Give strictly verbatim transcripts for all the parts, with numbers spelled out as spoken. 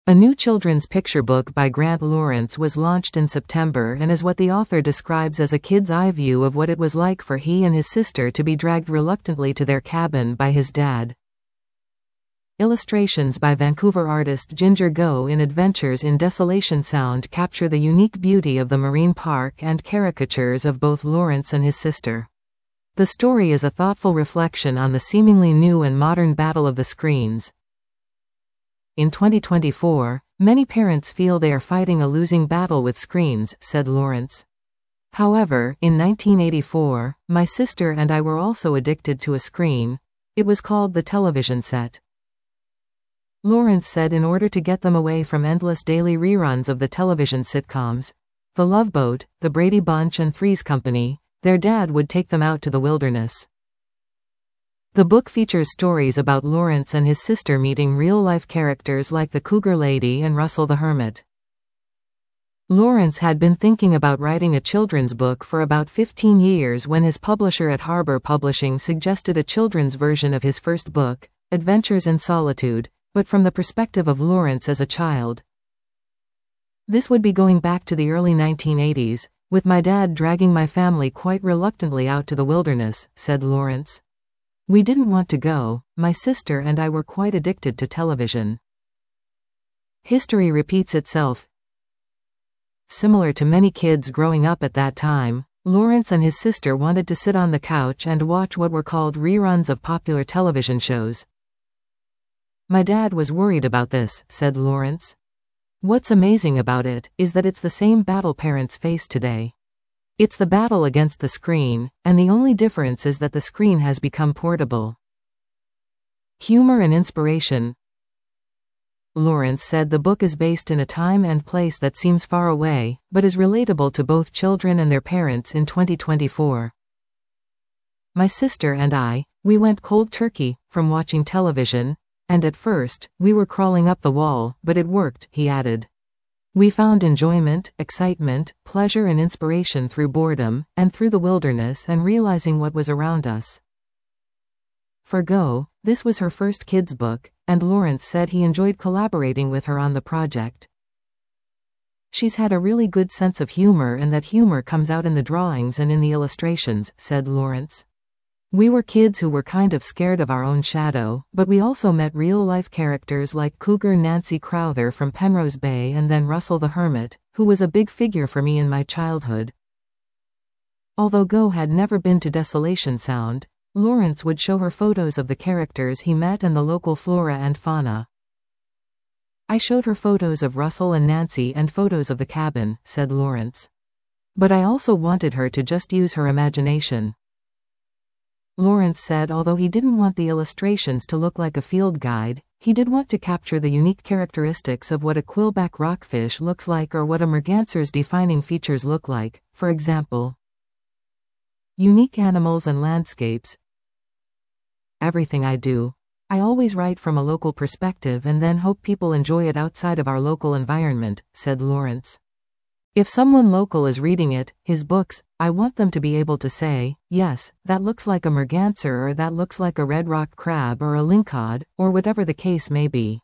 A new children's picture book by Grant Lawrence was launched in September and is what the author describes as a kid's eye view of what it was like for he and his sister to be dragged reluctantly to their cabin by his dad. Illustrations by Vancouver artist Ginger Go in Adventures in Desolation Sound capture the unique beauty of the marine park and caricatures of both Lawrence and his sister. The story is a thoughtful reflection on the seemingly new and modern battle of the screens. In twenty twenty-four, many parents feel they are fighting a losing battle with screens, said Lawrence. However, in nineteen eighty-four, my sister and I were also addicted to a screen. It was called the television set. Lawrence said in order to get them away from endless daily reruns of the television sitcoms, The Love Boat, The Brady Bunch and Three's Company, their dad would take them out to the wilderness. The book features stories about Lawrence and his sister meeting real-life characters like the Cougar Lady and Russell the Hermit. Lawrence had been thinking about writing a children's book for about fifteen years when his publisher at Harbor Publishing suggested a children's version of his first book, Adventures in Solitude, but from the perspective of Lawrence as a child. This would be going back to the early nineteen eighties, with my dad dragging my family quite reluctantly out to the wilderness, said Lawrence. We didn't want to go, my sister and I were quite addicted to television. History repeats itself. Similar to many kids growing up at that time, Lawrence and his sister wanted to sit on the couch and watch what were called reruns of popular television shows. My dad was worried about this, said Lawrence. What's amazing about it is that it's the same battle parents face today. It's the battle against the screen, and the only difference is that the screen has become portable. Humor and inspiration. Lawrence said the book is based in a time and place that seems far away, but is relatable to both children and their parents in twenty twenty-four. My sister and I, we went cold turkey from watching television, and at first, we were crawling up the wall, but it worked, he added. We found enjoyment, excitement, pleasure and inspiration through boredom, and through the wilderness and realizing what was around us. For Go, this was her first kids' book, and Lawrence said he enjoyed collaborating with her on the project. She's had a really good sense of humor and that humor comes out in the drawings and in the illustrations, said Lawrence. We were kids who were kind of scared of our own shadow, but we also met real-life characters like Cougar Nancy Crowther from Penrose Bay and then Russell the Hermit, who was a big figure for me in my childhood. Although Go had never been to Desolation Sound, Lawrence would show her photos of the characters he met and the local flora and fauna. I showed her photos of Russell and Nancy and photos of the cabin, said Lawrence. But I also wanted her to just use her imagination. Lawrence said although he didn't want the illustrations to look like a field guide, he did want to capture the unique characteristics of what a quillback rockfish looks like or what a merganser's defining features look like, for example. Unique animals and landscapes. Everything I do, I always write from a local perspective and then hope people enjoy it outside of our local environment, said Lawrence. If someone local is reading it, his books, I want them to be able to say, yes, that looks like a merganser or that looks like a red rock crab or a lingcod, or whatever the case may be.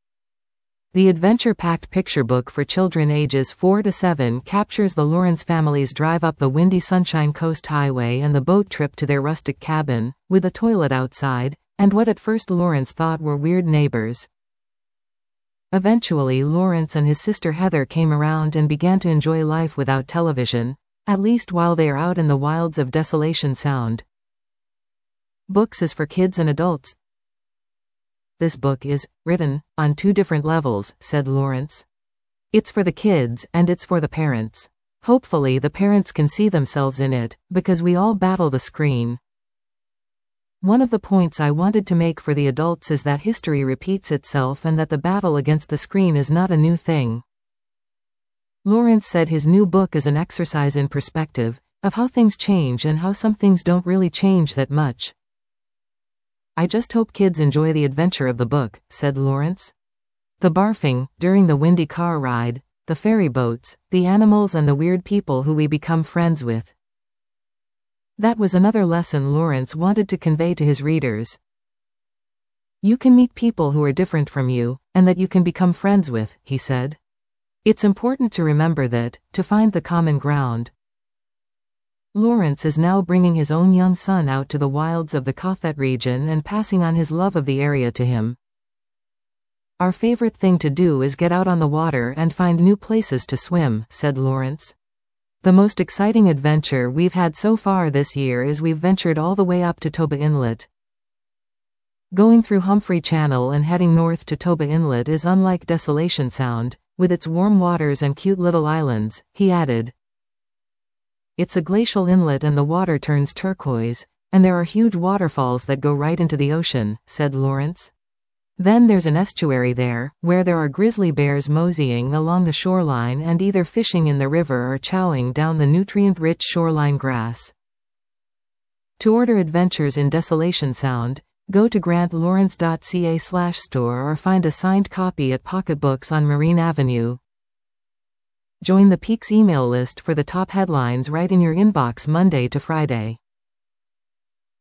The adventure-packed picture book for children ages four to seven captures the Lawrence family's drive up the windy Sunshine Coast Highway and the boat trip to their rustic cabin, with a toilet outside, and what at first Lawrence thought were weird neighbors. Eventually Lawrence and his sister Heather came around and began to enjoy life without television, at least while they are out in the wilds of Desolation Sound. Books is for kids and adults. This book is written on two different levels, said Lawrence. It's for the kids and it's for the parents. Hopefully the parents can see themselves in it, because we all battle the screen. One of the points I wanted to make for the adults is that history repeats itself and that the battle against the screen is not a new thing. Lawrence said his new book is an exercise in perspective, of how things change and how some things don't really change that much. I just hope kids enjoy the adventure of the book, said Lawrence. The barfing, during the windy car ride, the ferry boats, the animals and the weird people who we become friends with. That was another lesson Lawrence wanted to convey to his readers. You can meet people who are different from you, and that you can become friends with, he said. It's important to remember that, to find the common ground. Lawrence is now bringing his own young son out to the wilds of the Kauthet region and passing on his love of the area to him. Our favorite thing to do is get out on the water and find new places to swim, said Lawrence. The most exciting adventure we've had so far this year is we've ventured all the way up to Toba Inlet. Going through Humphrey Channel and heading north to Toba Inlet is unlike Desolation Sound, with its warm waters and cute little islands, he added. It's a glacial inlet and the water turns turquoise, and there are huge waterfalls that go right into the ocean, said Lawrence. Then there's an estuary there, where there are grizzly bears moseying along the shoreline and either fishing in the river or chowing down the nutrient-rich shoreline grass. To order Adventures in Desolation Sound, go to grant lawrence dot c a slash store or find a signed copy at Pocketbooks on Marine Avenue. Join the Peaks email list for the top headlines right in your inbox Monday to Friday.